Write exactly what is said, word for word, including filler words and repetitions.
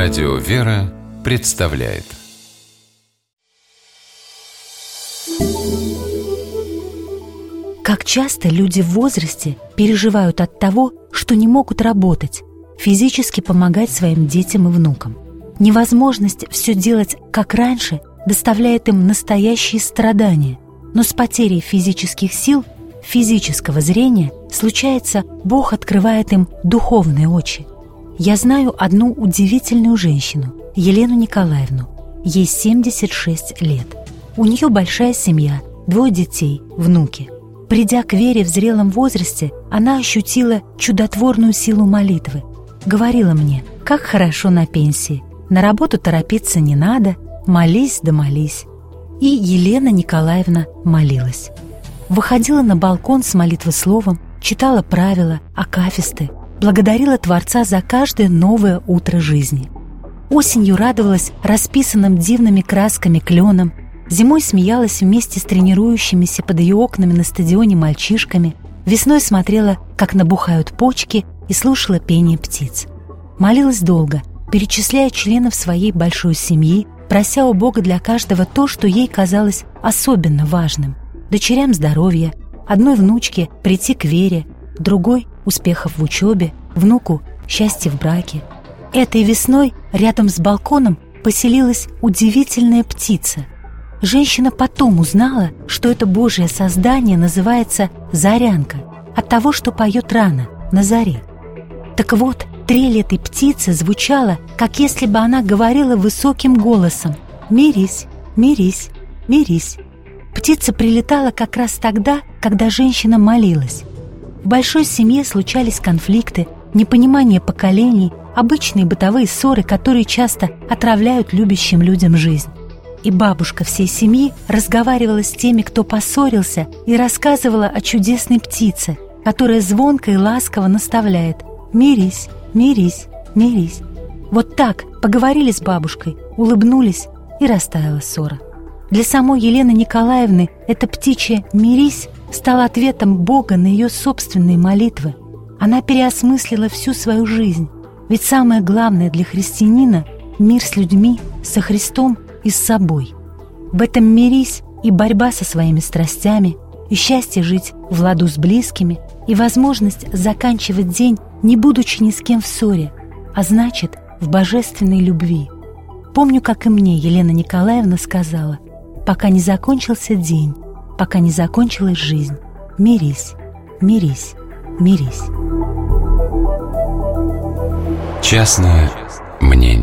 Радио «Вера» представляет. Как часто люди в возрасте переживают от того, что не могут работать, физически помогать своим детям и внукам. Невозможность все делать как раньше доставляет им настоящие страдания. Но с потерей физических сил, физического зрения, случается, Бог открывает им духовные очи. Я знаю одну удивительную женщину, Елену Николаевну. Ей семьдесят шесть лет. У нее большая семья, двое детей, внуки. Придя к вере в зрелом возрасте, она ощутила чудотворную силу молитвы. Говорила мне: как хорошо на пенсии, на работу торопиться не надо, молись да молись. И Елена Николаевна молилась. Выходила на балкон с молитвословом, читала правила, акафисты, благодарила Творца за каждое новое утро жизни. Осенью радовалась расписанным дивными красками кленам, зимой смеялась вместе с тренирующимися под ее окнами на стадионе мальчишками, весной смотрела, как набухают почки, и слушала пение птиц. Молилась долго, перечисляя членов своей большой семьи, прося у Бога для каждого то, что ей казалось особенно важным. Дочерям здоровья, одной внучке прийти к вере, другой — успехов в учебе, внуку — счастья в браке. Этой весной рядом с балконом поселилась удивительная птица. Женщина потом узнала, что это Божье создание называется «зарянка», от того, что поет рано, на заре. Так вот, трель этой птицы звучала, как если бы она говорила высоким голосом: «Мирись, мирись, мирись». Птица прилетала как раз тогда, когда женщина молилась. В большой семье случались конфликты, непонимание поколений, обычные бытовые ссоры, которые часто отравляют любящим людям жизнь. И бабушка всей семьи разговаривала с теми, кто поссорился, и рассказывала о чудесной птице, которая звонко и ласково наставляет: «Мирись, мирись, мирись». Вот так поговорили с бабушкой, улыбнулись, и растаяла ссора. Для самой Елены Николаевны эта птичья «мирись» стала ответом Бога на ее собственные молитвы. Она переосмыслила всю свою жизнь, ведь самое главное для христианина — мир с людьми, со Христом и с собой. В этом «мирись» и борьба со своими страстями, и счастье жить в ладу с близкими, и возможность заканчивать день, не будучи ни с кем в ссоре, а значит, в божественной любви. Помню, как и мне Елена Николаевна сказала: пока не закончился день, пока не закончилась жизнь, мирись, мирись, мирись. Частное мнение.